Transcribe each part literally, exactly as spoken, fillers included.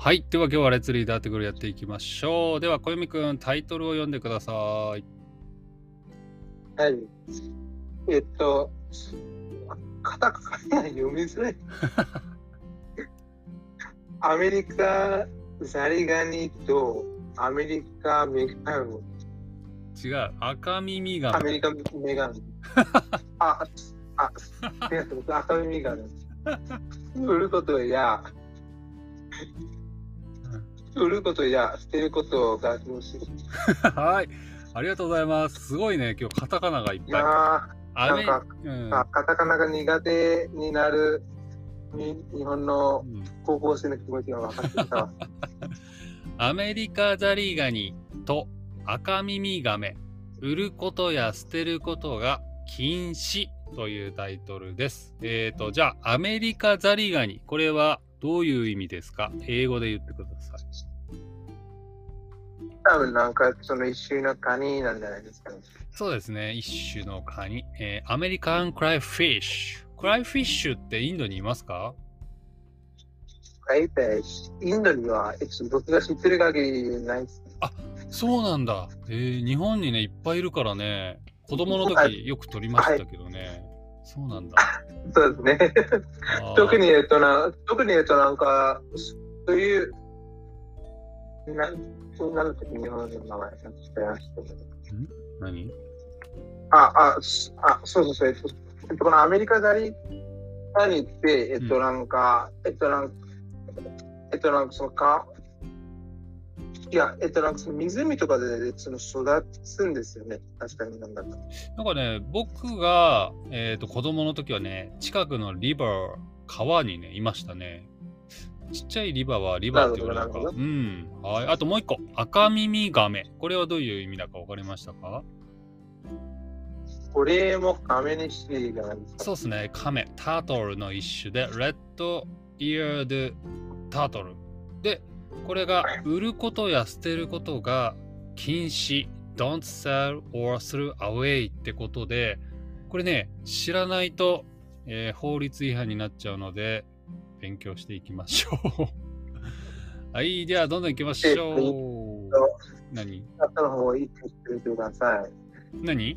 はい。では今日はレッツリーダーテクルやっていきましょう。では小読くん、タイトルを読んでください。 はい。えっと、カタカナ読みづらい。アメリカザリガニとアメリカメガネ。 違う。赤耳ガメ。 アメリカメガネ。あ、あ、違う。赤耳ガネ。売ることや、売ることや捨てることが楽しい。 はい。ありがとうございます。すごいね。今日カタカナがいっぱい。 いやー、なんか、 うん、 カタカナが苦手になるに日本の高校生の気持ちが分かってきたわ。 アメリカザリガニと赤耳ガメ、売ることや捨てることが禁止というタイトルです。えっと、じゃあ、アメリカザリガニ、これはどういう意味ですか？英語で言ってください。 多分なんかその一種のカニなんじゃないですかね。 そうですね。一種のカニ。えー、アメリカンクライフィッシュ。クライフィッシュってインドにいますか？ クライフィッシュ、インドには僕が知ってる限りないです。 あ、そうなんだ。えー、日本にね、いっぱいいるからね、子供の時よく撮りましたけどね。はい、そうなんだ。 そうですね。特に言うとな、特に言うとなんか、そういう、なそうなるとき日本の名前が知ってましたけど。 ん何あ、あ、あ、そうそうそう。えっと、このアメリカザリガニって、えっと、なんか、うん、えっと、なんか、えっと、なんか、そのか、いや、えっと、なんかその湖とかでその育つんですよね。確かになんだか。 なんかね、僕が、えーと、子供の時はね、近くのリバー、川にね、いましたね。ちっちゃいリバーはリバーって言われるのか。うん。はい。あともう一個、赤耳ガメ。これはどういう意味だか分かりましたか？ これもカメにしていいじゃないですか。 そうですね。カメ、タートルの一種で、レッドイヤードタートル。で、これが売ることや捨てることが禁止。Don't sell or throw away ってことで、これね、知らないと、えー、法律違反になっちゃうので、勉強していきましょう。はい、ではどんどん行きましょう。何？ チャットの方を一回してみてください。 何？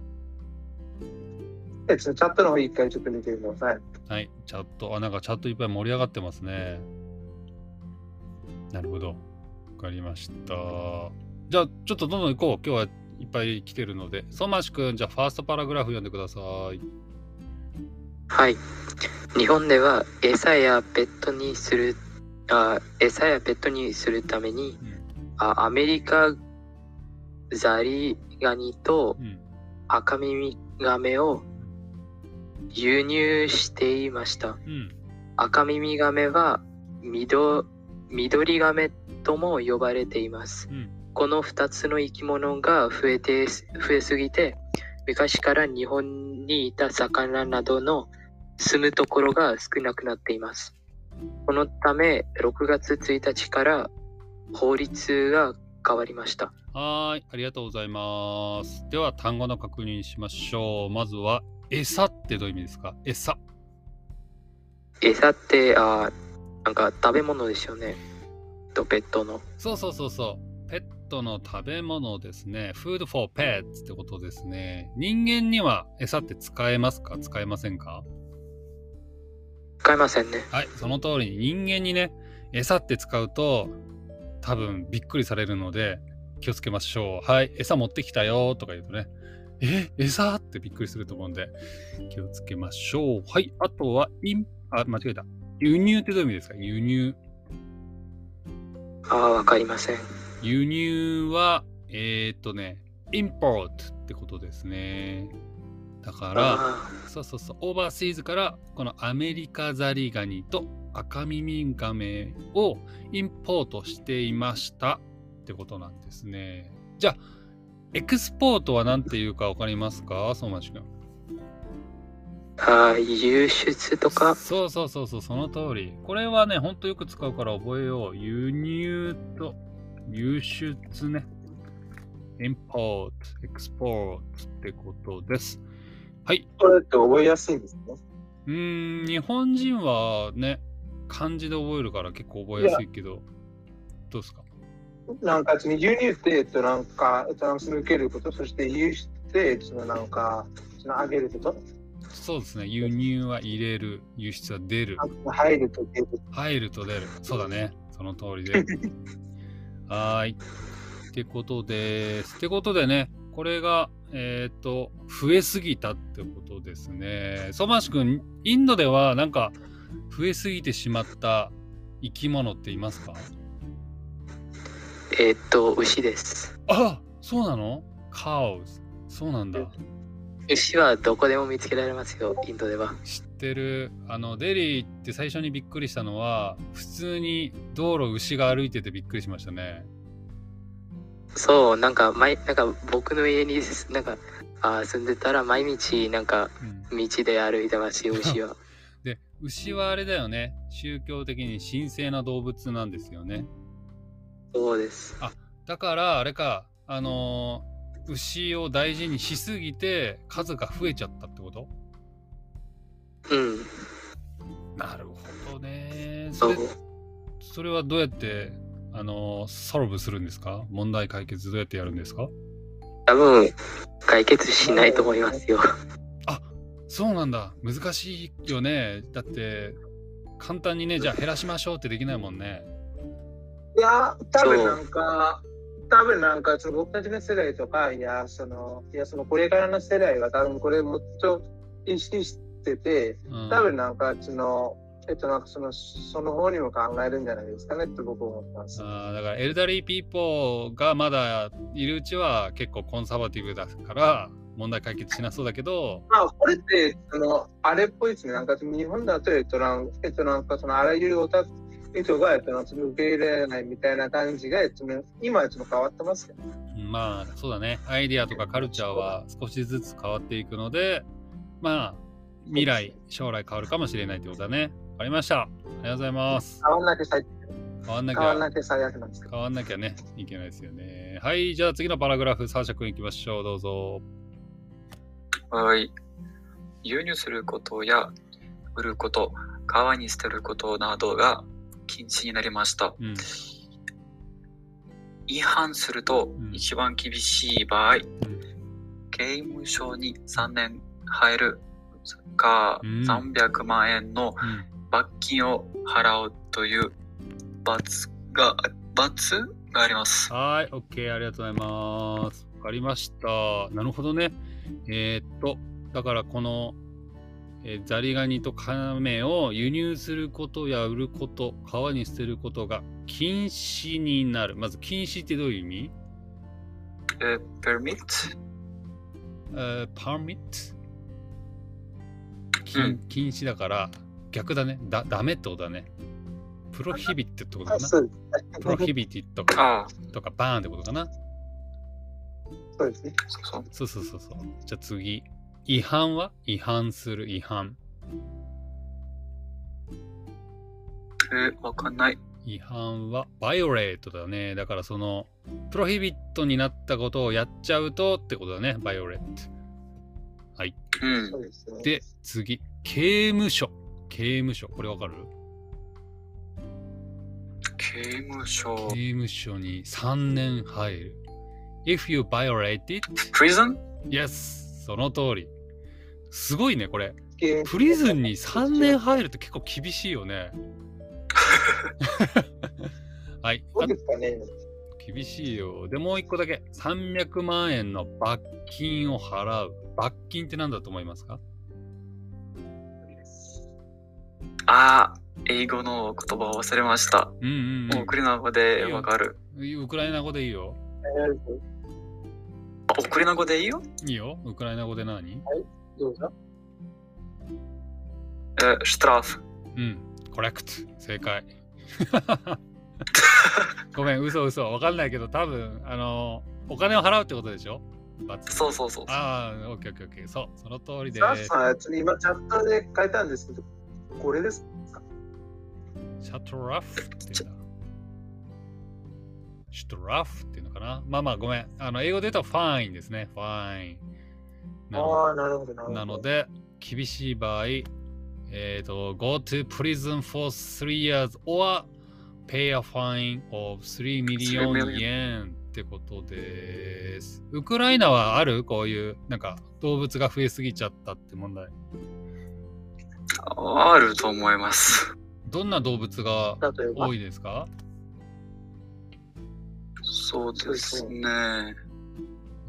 え、チャットの方一回ちょっと見てください。はい、 チャット、あ、なんかチャットいっぱい盛り上がってますね。なるほど。わかりました。じゃあ、ちょっとどんどん行こう。今日はいっぱい来てるので。相馬市くん、じゃあファーストパラグラフ読んでください。 はい。日本では餌やペットにする、あ餌やペットにするために、うん、あアメリカザリガニと赤耳ガメを輸入していました。うん、赤耳ガメは緑緑ガメとも呼ばれています。うん、このふたつの生き物が増えて増えすぎて、昔から日本にいた魚などの住むところが少なくなっています。このためろくがつついたちから法律が変わりました。 はい、ありがとうございます。では単語の確認しましょう。まずは餌ってどういう意味ですか？餌。 餌ってあなんか食べ物ですよね。とペットの。 そうそうそうそう。ペットの食べ物ですね。Food for pets ってことですね。人間には餌って使えますか？使えませんか？ 使えませんね。 はい、その通りに人間にね、餌って使うと多分びっくりされるので気をつけましょう。はい、餌持ってきたよとか言うとね、え、餌ってびっくりすると思うんで気をつけましょう。はい、あとはイン、あ、間違えた。輸入ってどういう意味ですか？輸入。 ああ、わかりません。 輸入は、えー、っとね、import ってことですね。だから、そうそうそう、オーバーシーズからこのアメリカザリガニと赤耳ガメをインポートしていましたってことなんですね。じゃあ、エクスポートは何て言うか分かりますか？相馬市君。 ああ、輸出とか。 そうそうそうそう、その通り。これはね、ほんとよく使うから覚えよう。輸入と輸出ね。import, export ってことです。はい。 これって覚えやすいんですね。 うーん、日本人はね、漢字で覚えるから結構覚えやすいけど。 ことですか？ なんか、その輸入って、えっと、なんか、えっと、なんかその受けること、そして輸出って、そのなんか、その上げること。 そうですね。輸入は入れる、輸出は出る。 入ると出る。 入ると出る。そうだね。その通りで。はーい。ってことです。ってことでね、これが、えっ、ー、と、増えすぎたってことですね。ソマシ君、インドではなんか増えすぎてしまった生き物っていますか？ えー、っと、牛です。 あ、そうなの？カウズ。そうなんだ。 牛はどこでも見つけられますよ、インドでは。 知ってる。あの、デリーって最初にびっくりしたのは、普通に道路牛が歩いててびっくりしましたね。 そう、なんか、毎なんか僕の家になんかあ住んでたら毎日なんか道で歩いてますよ、うん、牛は。 で、牛はあれだよね。宗教的に神聖な動物なんですよね。 そうです。 あ、だからあれか、あのー、牛を大事にしすぎて数が増えちゃったってこと？ うん。 なるほどね。それ、それはどうやってあのソルブするんですか？問題解決どうやってやるんですか？ 多分解決しないと思いますよ。 あ、そうなんだ。難しいよね。だって簡単にね、じゃあ減らしましょうってできないもんね。 いや、多分なんか、多分なんかその僕たちの世代とか、いや、その、いや、そのこれからの世代は多分これもっと意識してて、うん、多分なんかその、えっと、なんかその、その方にも考えるんじゃないですかねって僕は思ってます。 あ、だからエルダリーピーポーがまだいるうちは結構コンサバティブだから問題解決しなそうだけど、 まあこれってそのあれっぽいですね。なんか日本だとえっとなんえっとなんかそのあらゆるオタク人がえっと受け入れられないみたいな感じがえっと今はちょっと変わってますよね。 まあそうだね。アイディアとかカルチャーは少しずつ変わっていくので、まあ未来将来変わるかもしれないってことだね。わかりました。ありがとうございます。 変わんなきゃ最変わんなきゃ変わんなきゃ最悪なんですか。 変わんなきゃね、いけないですよね。はい、じゃあ次のパラグラフ、サーシャ君いきましょう。どうぞ。 はい。輸入することや売ること、川に捨てることなどが禁止になりました。うん、違反すると一番厳しい場合、うん、刑務所にさんねん入るか、うん、さんびゃくまんえんの罰金を払うという罰が、罰があります。 はい、OK、ありがとうございます。わかりました。なるほどね。えー、っと、だからこの、えー、ザリガニとカメを輸入することや売ること、川に捨てることが禁止になる。まず禁止ってどういう意味？ えー、permit？ えー、permit？禁、うん、禁止だから逆だね。だ、ダメってことだね。プロヒビットってことかな。プロヒビティとか、とかバーンってことかな。 そうですね。 そうそうそうそう。じゃあ次。違反は違反する違反。 えー、わかんない。 違反はバイオレートだね。だからその、プロヒビットになったことをやっちゃうとってことだね。バイオレート。はい。 うん、 で、次。刑務所。刑務所。これわかる？ 刑務所。 刑務所にさんねん入る。If you violate it, prison? Yes, その通り。すごいね、これ。プリズンにさんねん入るって結構厳しいよね。はい。 そうですかね。 厳しいよ。で、もう一個だけ。さんびゃくまんえんの罰金を払う。罰金って何だと思いますか？ ああ、英語の言葉を忘れました。 うんうんうん、 ウクライナ語でわかる。 ウクライナ語でいいよ。 ウクライナ語でいいよ？ いいよ。ウクライナ語で何？はい、 どうぞ。 え、シュトラフ。 うん、コレクト。正解。ごめん、嘘嘘。わかんないけど、多分、あの、お金を払うってことでしょ？ そうそうそう。 ああ、オッケーオッケーオッケー。そう、その通りで。 さあ、今、チャットで書いたんですけど、これですか？ シャトラフって言うんだ。シュトラフっていうのかな。まあまあごめん。あの英語で言うとファインですね。ファイン。 ああ、なるほどなるほど。 なので、厳しい場合、えっと、go to prison for three years or pay a fine of three million yen ってことです。ウクライナはあるこういうなんか動物が増えすぎちゃったって問題。 あると思います。 どんな動物が多いですか？ そうですね。 うん。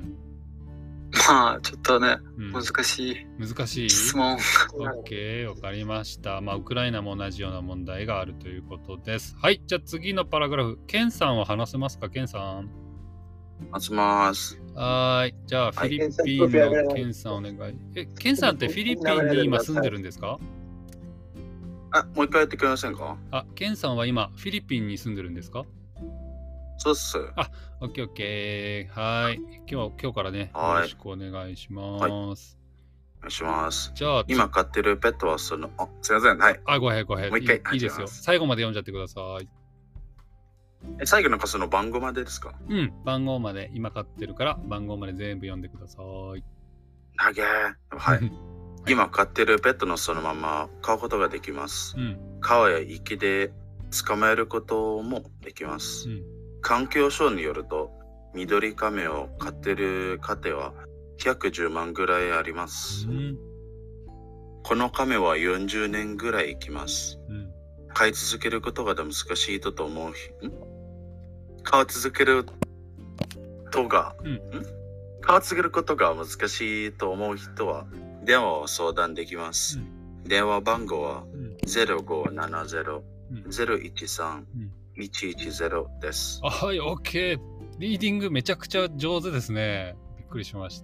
まあちょっとね、 うん、 難しい。 難しい質問。 OK、わかりました。まあウクライナも同じような問題があるということです。はい、じゃあ次のパラグラフ。ケンさんは話せますか？ケンさん。 話します。 はい。じゃあフィリピンのケンさんお願い。え、ケンさんってフィリピンに今住んでるんですか？ あ、もう一回やってくれませんか？ あ、ケンさんは今フィリピンに住んでるんですか？ そうっす。 あ、オッケーオッケー。はい。今日今日からね、よろしくお願いします。はい、お願いします。 じゃあ、 今飼ってるペットはその、あ、すいません。はい。 あ、ごめんごめん。 もう一回いい、いいですよ。最後まで読んじゃってください。 え、最後なんかその番号までですか？ うん、番号まで。今飼ってるから番号まで全部読んでください。 なげー。はい。今飼ってるペットのそのまま飼うことができます。うん、川や池で捕まえることもできます。うん、環境省によると、緑亀を飼ってる家庭はひゃくじゅうまんぐらいあります。うん、この亀はよんじゅうねんぐらい生きます。うん、飼い続けることが難しいと思う。飼い続けるとが、うん、飼い続けることが難しいと思う人は電話を相談できます。うん、電話番号はゼロごななゼロ ゼロいちさん いちいちゼロです。 あ、はい、OK。リーディングめちゃくちゃ上手ですね。びっくりしました。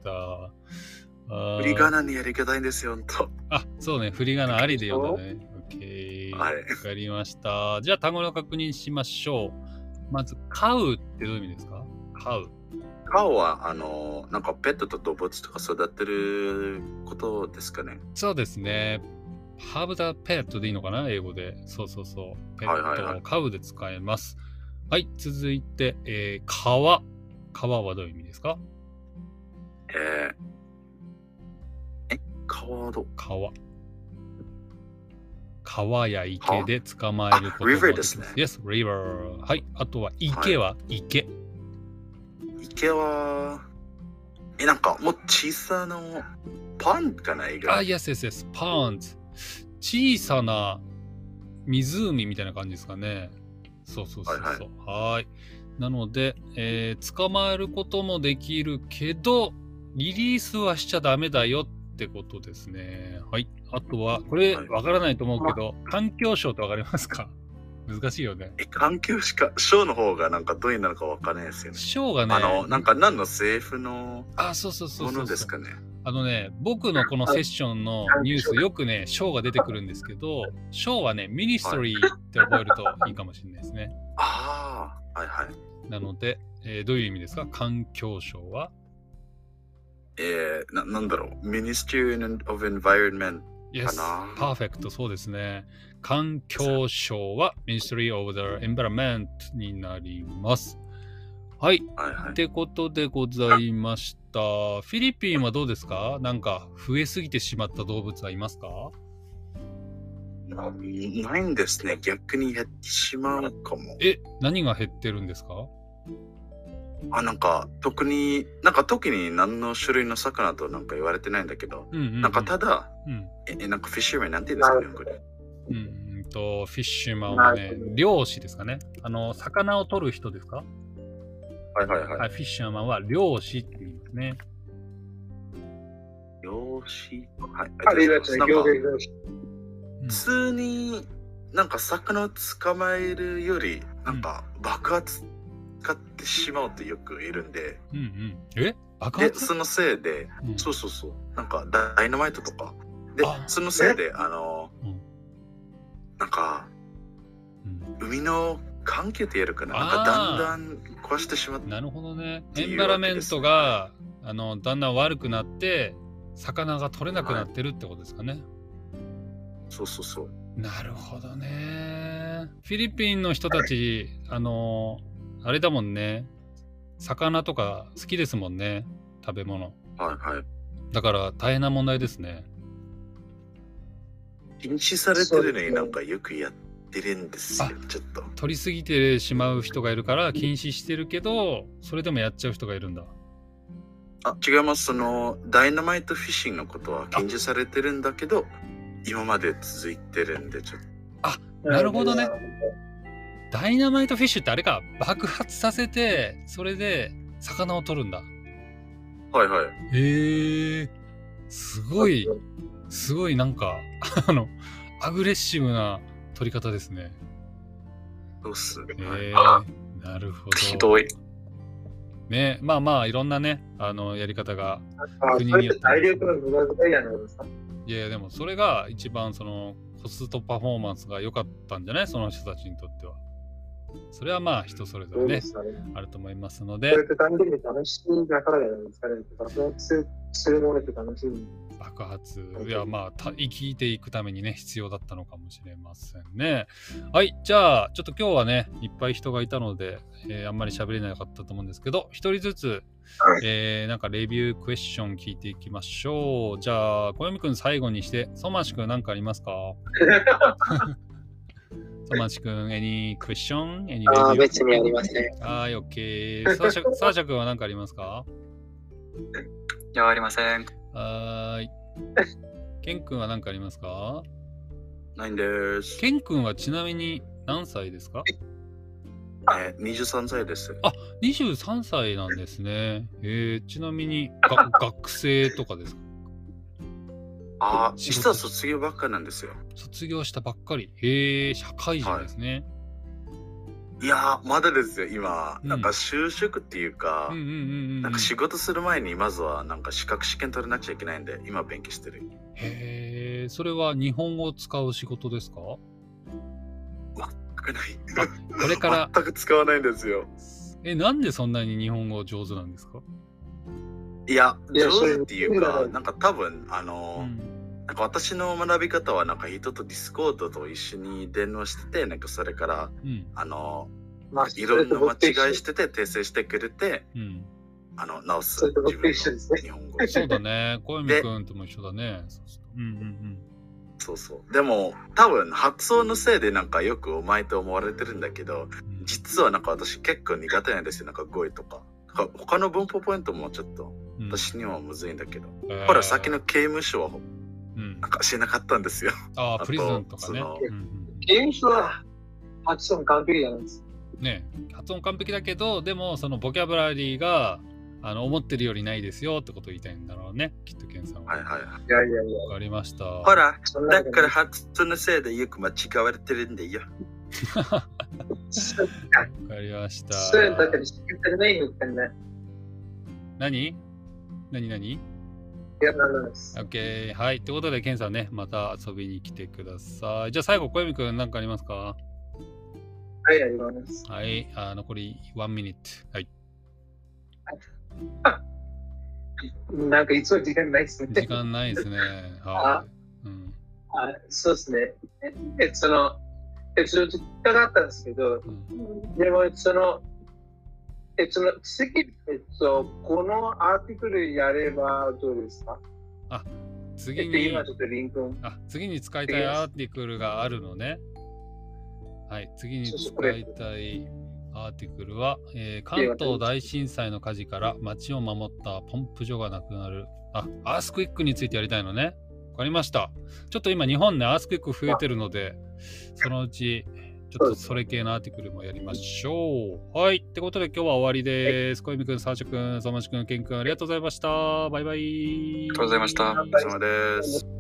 振り仮名にやり方いいんですよ、ほんと。 あ、そうね、振り仮名ありで読んだね。OK。わかりました。じゃあ単語の確認しましょう。まず、飼うってどういう意味ですか？飼う。 飼うは、あの、なんかペットと動物とか育てることですかね。 そうですね。ハブダペットでいいのかな？英語で。そうそうそう。ペットを飼うで使えます。はい、はいはい、続いて、えー、川。川はどういう意味ですか？ えー、え、川はど川。川や池で捕まえることができます。 リバーですね。 Yes, river。はい。あとは池は、はい、池。 池は、え、なんかもう小さなパンかな？あ、 yes, yes, yes. Ponds。小さな湖みたいな感じですかね。そうそうそうそう。はい、はい。はい。なので、えー、捕まえることもできるけど、リリースはしちゃダメだよってことですね。はい。あとは、これ、わからないと思うけど、はい、環境省ってわかりますか？難しいよね。 え、環境省の方がなんかどういうのかわからないですよね。 省がね、 あの、なんか何の政府のあ、そうそうそうそうそうものですかね。 あのね、僕のこのセッションのニュース、よくね、省が出てくるんですけど、省はね、ミニストリーって覚えるといいかもしれないですね。 ああ、はいはい。 なので、えー、どういう意味ですか？環境省はえー、な、なんだろう Ministry of Environment かな。 Yes, perfect。そうですね。環境省は Ministry of the Environment になります。はい。 はいはい、 ってことでございました。フィリピンはどうですか？なんか増えすぎてしまった動物はいますか？ ないんですね。逆に減ってしまうかも。 え、何が減ってるんですか？ あ、なんか特になんか特に何の種類の魚となんか言われてないんだけど、うんうんうん、なんかただ、うん、えなんかフィッシュマンなんて言うんですかね、これ。 うんとフィッシュマンはね、漁師ですかね。あの魚を取る人ですか？ はいはいはい。 フィッシャーマンは漁師って言いますね。 漁師、はい。 ありがとうございます。 普通になんか魚を捕まえるよりなんか爆発使ってしまうとよくいるんで。 うんうん。え？爆発？ で、そのせいで、うん、そうそうそう。なんかダイナマイトとか。で、そのせいで、あの、うん、なんか、うん、海の環境って言えるかな、なんかだんだん壊してしまった。 なるほどね。エンバラメントがあのだんだん悪くなって魚が取れなくなってるってことですかね。はい、 そうそうそう。 なるほどね。フィリピンの人たちあのあれだもんね。魚とか好きですもんね。食べ物。 はいはい。 だから大変な問題ですね。 禁止されてるのになんかよくやってるんですよ、ちょっと。 取りすぎてしまう人がいるから禁止してるけど、それでもやっちゃう人がいるんだ。 あ、違います。その、ダイナマイトフィッシングのことは禁止されてるんだけど、今まで続いてるんで、ちょっと。 あ、なるほどね。ダイナマイトフィッシュってあれか、爆発させて、それで魚を取るんだ。 はいはい。 へえ、すごい、すごいなんか、あの、アグレッシブな取り方ですね。 そうっす。 へえ、なるほど。 ひどい。 ね、まあまあ、いろんなね、あの、やり方が国によって。体力の無駄遣いじゃないですか。 いやいや、でもそれが一番そのコストパフォーマンスが良かったんじゃない？その人たちにとっては。それはまあ人それぞれね、あると思いますので。 それって単純に楽しいだからじゃないですかね。爆発するのって楽しい。 爆発、いやまあた生きていくためにね、必要だったのかもしれませんね。はい、じゃあちょっと今日はね、いっぱい人がいたので、えー、あんまり喋れなかったと思うんですけど、一人ずつ、えー、なんかレビュークエスチョン聞いていきましょう。じゃあ、小読くん最後にして、ソマシくん何かありますか？ソマシくん、any question? Any review? あ、別にありません。 はい、OK。サーシャ、サーシャくんは何かありますか？ いや、ありません。 はーい。ケンくんは何かありますか？ ないんです。 ケンくんはちなみに何歳ですか？ えー、にじゅうさんさいです。 あ、にじゅうさんさいなんですね。えー、ちなみにが学生とかですか？ あ、実は卒業ばっかなんですよ。 卒業したばっかり。へえ、社会人ですね。 はい、いやー、まだですよ、今。うん、なんか就職っていうか、なんか仕事する前にまずはなんか資格試験取らなくちゃいけないんで、今勉強してる。 へえ、それは日本語を使う仕事ですか？ 全くない。 これから全く使わないんですよ。 え、なんでそんなに日本語上手なんですか？ いや、上手っていうか、なんか多分、あの、うん、なんか私の学び方はなんか人とディスコードと一緒に電話してて、なんかそれから、うん、あの、まあ、いろんな間違いしてて訂正してくれて、うん、あの直す自分の日本語。 そうだね。小泉君とも一緒だね。そうそう。うんうんうん。 そうそう。でも多分発音のせいでなんかよくうまいと思われてるんだけど、うん、実はなんか私結構苦手なんですよ。なんか語彙とか。他の文法ポイントもちょっと私にはむずいんだけど、うん、ほらさっきの刑務所は、うん、なんかしなかったんですよ。 ああ、プリズンとかね。 うん、刑務所は発音完璧じゃないです。 ね、発音完璧だけど、でもそのボキャブラリーがあの思ってるよりないですよってことを言いたいんだろうね、きっとケンさんは。 はいはいはい。 いやいやいや。 わかりました。 ほら、だから発音のせいでよく間違われてるんだよ。 わかりました。 そうだったりしてないのかな。 何何何いや、なんです。 OK。はい。ということで、ケンさんね、また遊びに来てください。じゃあ最後、小泉くん何かありますか？ はい、あります。 はい。あ残りいちミニット。はい。 なんかいつも時間ないですね。 時間ないですね。はい。うん、 あそうですね。え、その、え、ちょっと聞きたかったんですけど、うん、でも、その、え、その、次、えっと、このアーティクルやればどうですか？ あ、次に、 えっと、今ちょっとリンクを。 あ、次に使いたいアーティクルがあるのね。はい、次に使いたいアーティクルは、えー、関東大震災の火事から町を守ったポンプ所がなくなる。あ、アースクイックについてやりたいのね。わかりました。ちょっと今日本ね、アースクイック増えてるので、そのうち、ちょっとそれ系のアーティクルもやりましょう。はい。ってことで今日は終わりです。小泉くん、サーシャくん、サマシくん、ケンくん、ありがとうございました。バイバイ。 ありがとうございました。 お疲れ様です。